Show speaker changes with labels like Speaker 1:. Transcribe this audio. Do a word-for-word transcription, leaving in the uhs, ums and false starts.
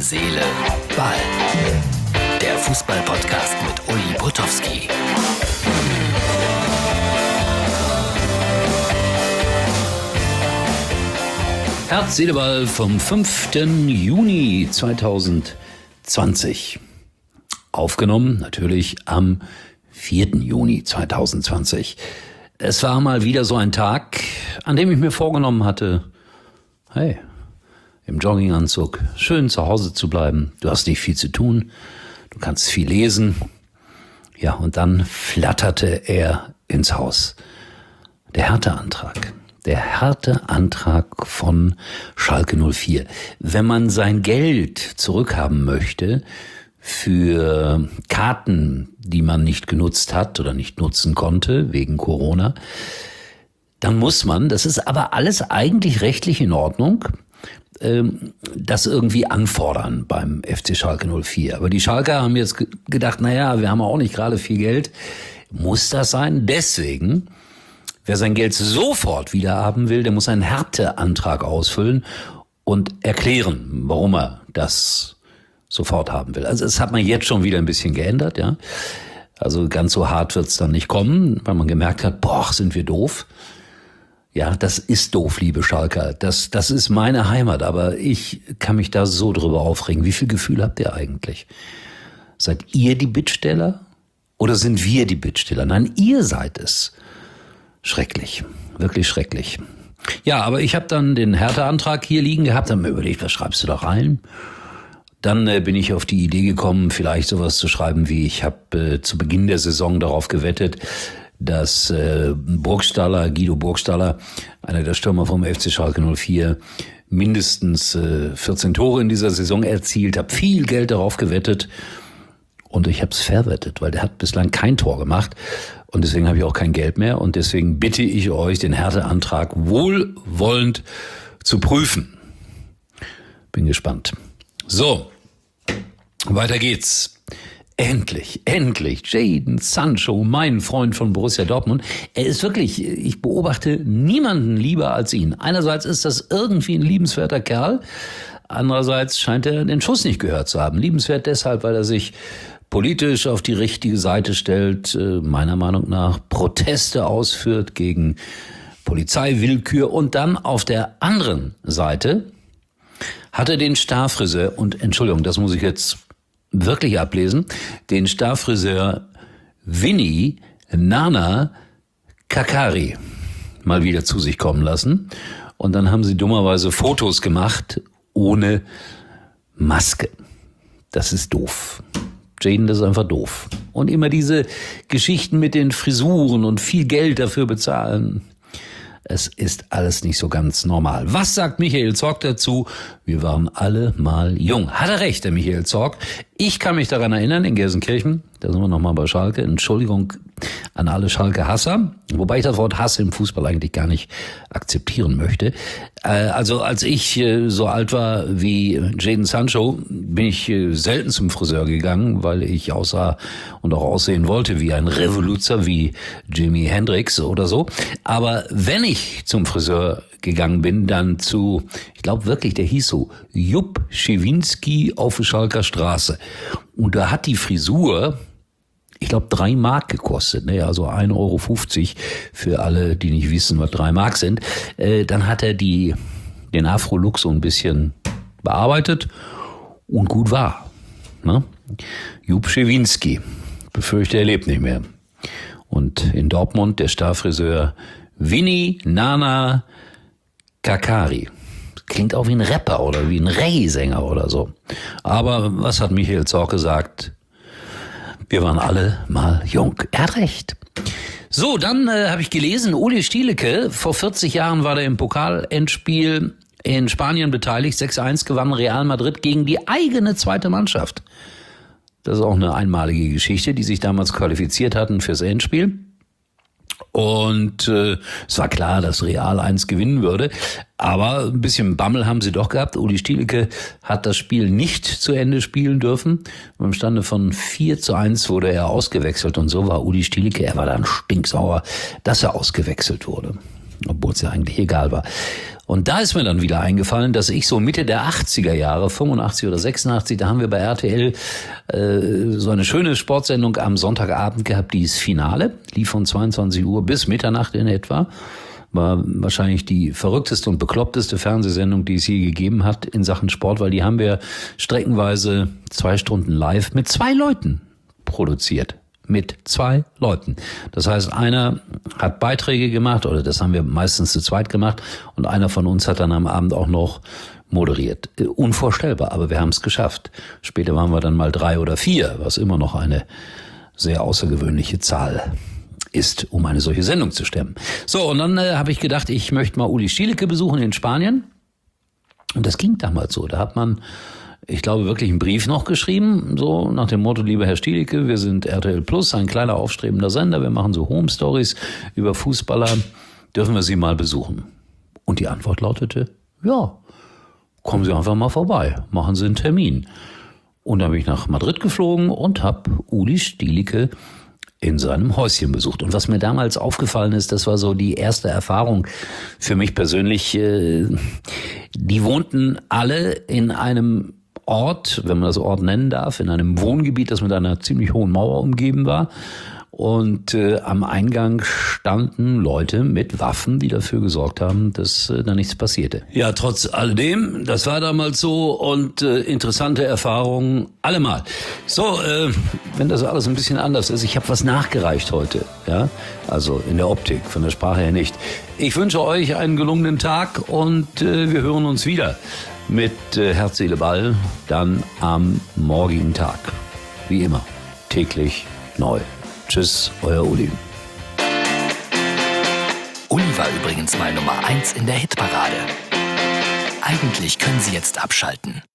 Speaker 1: Seele, Ball. Der Fußball-Podcast mit Uli Potowski. Herz, Seele, Ball vom fünften Juni zweitausendzwanzig. Aufgenommen natürlich am vierten Juni zweitausendzwanzig. Es war mal wieder so ein Tag, an dem ich mir vorgenommen hatte, hey, im Jogginganzug schön zu Hause zu bleiben. Du hast nicht viel zu tun, du kannst viel lesen. Ja, und dann flatterte er ins Haus. Der Härteantrag. Der Härteantrag von Schalke null vier. Wenn man sein Geld zurückhaben möchte für Karten, die man nicht genutzt hat oder nicht nutzen konnte wegen Corona, dann muss man, das ist aber alles eigentlich rechtlich in Ordnung, das irgendwie anfordern beim F C Schalke null vier. Aber die Schalker haben jetzt gedacht, naja, wir haben auch nicht gerade viel Geld. Muss das sein? Deswegen, wer sein Geld sofort wieder haben will, der muss einen Härteantrag ausfüllen und erklären, warum er das sofort haben will. Also das hat man jetzt schon wieder ein bisschen geändert, ja. Also ganz so hart wird's dann nicht kommen, weil man gemerkt hat, boah, sind wir doof. Ja, das ist doof, liebe Schalker. Das, das ist meine Heimat, aber ich kann mich da so drüber aufregen. Wie viel Gefühl habt ihr eigentlich? Seid ihr die Bittsteller oder sind wir die Bittsteller? Nein, ihr seid es. Schrecklich, wirklich schrecklich. Ja, aber ich habe dann den Härteantrag hier liegen gehabt, habe mir überlegt, was schreibst du da rein? Dann äh, bin ich auf die Idee gekommen, vielleicht sowas zu schreiben wie, ich habe äh, zu Beginn der Saison darauf gewettet, dass äh, Burgstaller, Guido Burgstaller, einer der Stürmer vom F C Schalke null vier, mindestens äh, vierzehn Tore in dieser Saison erzielt, habe viel Geld darauf gewettet und ich habe es verwettet, weil der hat bislang kein Tor gemacht und deswegen habe ich auch kein Geld mehr und deswegen bitte ich euch, den Härteantrag wohlwollend zu prüfen. Bin gespannt. So, weiter geht's. Endlich, endlich, Jadon Sancho, mein Freund von Borussia Dortmund. Er ist wirklich, ich beobachte niemanden lieber als ihn. Einerseits ist das irgendwie ein liebenswerter Kerl, andererseits scheint er den Schuss nicht gehört zu haben. Liebenswert deshalb, weil er sich politisch auf die richtige Seite stellt, meiner Meinung nach Proteste ausführt gegen Polizeiwillkür und dann auf der anderen Seite hat er den Starfriseur, und Entschuldigung, das muss ich jetzt wirklich ablesen, den Starfriseur Vinny Nana Kakari mal wieder zu sich kommen lassen. Und dann haben sie dummerweise Fotos gemacht ohne Maske. Das ist doof. Jadon, das ist einfach doof. Und immer diese Geschichten mit den Frisuren und viel Geld dafür bezahlen. Es ist alles nicht so ganz normal. Was sagt Michael Zorc dazu? Wir waren alle mal jung. Hat er recht, der Michael Zorc. Ich kann mich daran erinnern, in Gelsenkirchen, da sind wir nochmal bei Schalke, Entschuldigung an alle Schalke-Hasser, wobei ich das Wort Hass im Fußball eigentlich gar nicht akzeptieren möchte. Also als ich so alt war wie Jadon Sancho, bin ich selten zum Friseur gegangen, weil ich aussah und auch aussehen wollte wie ein Revoluzer, wie Jimi Hendrix oder so. Aber wenn ich zum Friseur gegangen bin, dann zu, ich glaube wirklich, der hieß so, Jupp Schewinski auf der Schalker Straße. Und da hat die Frisur, ich glaube, drei Mark gekostet, ne? Also ein Euro fünfzig für alle, die nicht wissen, was drei Mark sind. Äh, dann hat er die, den Afro-Look so ein bisschen bearbeitet und gut war. Ne? Jupp Schewinski, befürchte, er lebt nicht mehr. Und in Dortmund der Starfriseur Vinny Nana Kakari. Klingt auch wie ein Rapper oder wie ein Reggae-Sänger oder so. Aber was hat Michael Zorc gesagt? Wir waren alle mal jung. Er hat recht. So, dann äh, habe ich gelesen, Uli Stieleke, vor vierzig Jahren war der im Pokalendspiel in Spanien beteiligt. sechs eins gewann Real Madrid gegen die eigene zweite Mannschaft. Das ist auch eine einmalige Geschichte, die sich damals qualifiziert hatten fürs Endspiel. Und äh, es war klar, dass Real eins gewinnen würde. Aber ein bisschen Bammel haben sie doch gehabt. Uli Stieleke hat das Spiel nicht zu Ende spielen dürfen. Beim Stande von vier zu eins wurde er ausgewechselt. Und so war Uli Stieleke, er war dann stinksauer, dass er ausgewechselt wurde. Obwohl es ja eigentlich egal war. Und da ist mir dann wieder eingefallen, dass ich so Mitte der achtziger Jahre, fünfundachtzig oder sechsundachtzig, da haben wir bei R T L äh, so eine schöne Sportsendung am Sonntagabend gehabt, die ist Finale, lief von zweiundzwanzig Uhr bis Mitternacht in etwa. War wahrscheinlich die verrückteste und bekloppteste Fernsehsendung, die es je gegeben hat in Sachen Sport, weil die haben wir streckenweise zwei Stunden live mit zwei Leuten produziert. Mit zwei Leuten. Das heißt, einer hat Beiträge gemacht, oder das haben wir meistens zu zweit gemacht, und einer von uns hat dann am Abend auch noch moderiert. Unvorstellbar, aber wir haben es geschafft. Später waren wir dann mal drei oder vier, was immer noch eine sehr außergewöhnliche Zahl ist, um eine solche Sendung zu stemmen. So, und dann äh, habe ich gedacht, ich möchte mal Uli Stielike besuchen in Spanien. Und das ging damals so. Da hat man, ich glaube, wirklich einen Brief noch geschrieben, so nach dem Motto: Lieber Herr Stielike, wir sind R T L Plus, ein kleiner aufstrebender Sender, wir machen so Home Stories über Fußballer, dürfen wir Sie mal besuchen? Und die Antwort lautete: Ja, kommen Sie einfach mal vorbei, machen Sie einen Termin. Und dann bin ich nach Madrid geflogen und habe Uli Stielike in seinem Häuschen besucht. Und was mir damals aufgefallen ist, das war so die erste Erfahrung für mich persönlich, äh, die wohnten alle in einem Ort, wenn man das Ort nennen darf, in einem Wohngebiet, das mit einer ziemlich hohen Mauer umgeben war. Und äh, am Eingang standen Leute mit Waffen, die dafür gesorgt haben, dass äh, da nichts passierte. Ja, trotz alledem, das war damals so, und äh, interessante Erfahrungen allemal. So, äh, wenn das alles ein bisschen anders ist, ich habe was nachgereicht heute, ja, also in der Optik, von der Sprache her nicht. Ich wünsche euch einen gelungenen Tag und äh, wir hören uns wieder mit äh, Herz, Seele, Ball dann am morgigen Tag. Wie immer, täglich neu. Tschüss, euer Uli.
Speaker 2: Uli war übrigens mal Nummer eins in der Hitparade. Eigentlich können Sie jetzt abschalten.